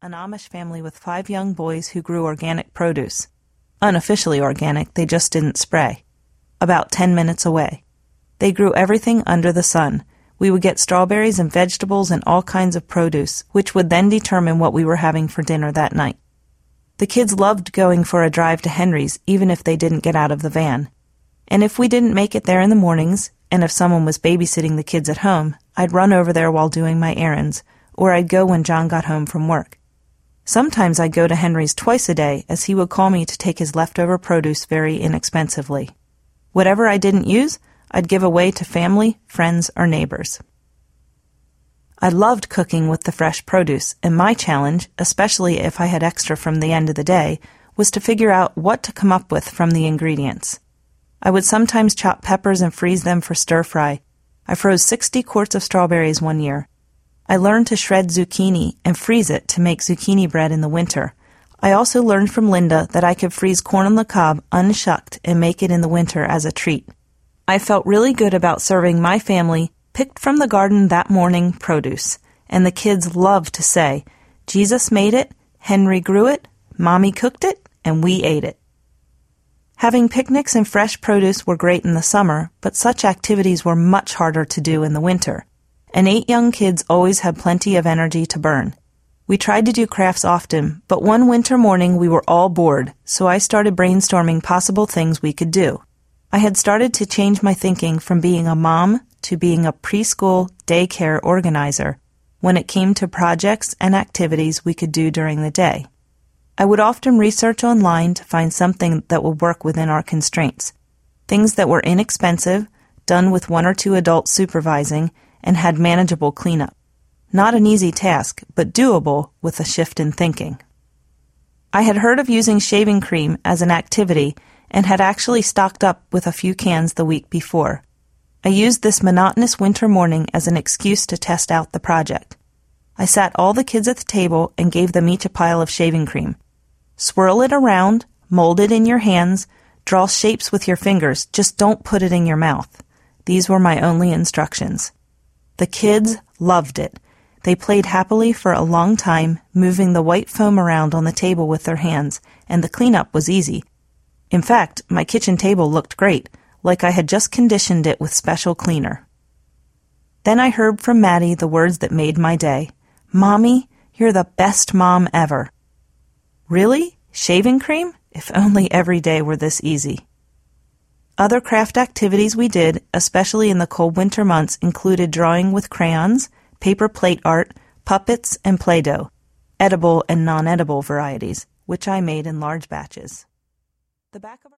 an Amish family with 5 young boys who grew organic produce. Unofficially organic, they just didn't spray. About 10 minutes away. They grew everything under the sun. We would get strawberries and vegetables and all kinds of produce, which would then determine what we were having for dinner that night. The kids loved going for a drive to Henry's, even if they didn't get out of the van. And if we didn't make it there in the mornings, and if someone was babysitting the kids at home, I'd run over there while doing my errands, or I'd go when John got home from work. Sometimes I'd go to Henry's twice a day, as he would call me to take his leftover produce very inexpensively. Whatever I didn't use, I'd give away to family, friends, or neighbors. I loved cooking with the fresh produce, and my challenge, especially if I had extra from the end of the day, was to figure out what to come up with from the ingredients. I would sometimes chop peppers and freeze them for stir-fry. I froze 60 quarts of strawberries one year. I learned to shred zucchini and freeze it to make zucchini bread in the winter. I also learned from Linda that I could freeze corn on the cob unshucked and make it in the winter as a treat. I felt really good about serving my family picked from the garden that morning produce, and the kids loved to say, "Jesus made it, Henry grew it, Mommy cooked it, and we ate it." Having picnics and fresh produce were great in the summer, but such activities were much harder to do in the winter, and 8 young kids always had plenty of energy to burn. We tried to do crafts often, but one winter morning we were all bored, so I started brainstorming possible things we could do. I had started to change my thinking from being a mom to being a preschool daycare organizer when it came to projects and activities we could do during the day. I would often research online to find something that would work within our constraints, things that were inexpensive, done with 1 or 2 adults supervising, and had manageable cleanup. Not an easy task, but doable with a shift in thinking. I had heard of using shaving cream as an activity and had actually stocked up with a few cans the week before. I used this monotonous winter morning as an excuse to test out the project. I sat all the kids at the table and gave them each a pile of shaving cream. Swirl it around, mold it in your hands, draw shapes with your fingers, just don't put it in your mouth. These were my only instructions. The kids loved it. They played happily for a long time, moving the white foam around on the table with their hands, and the cleanup was easy. In fact, my kitchen table looked great, like I had just conditioned it with special cleaner. Then I heard from Maddie the words that made my day. "Mommy, you're the best mom ever." Really? Shaving cream? If only every day were this easy. Other craft activities we did, especially in the cold winter months, included drawing with crayons, paper plate art, puppets, and Play-Doh, edible and non-edible varieties, which I made in large batches. The back of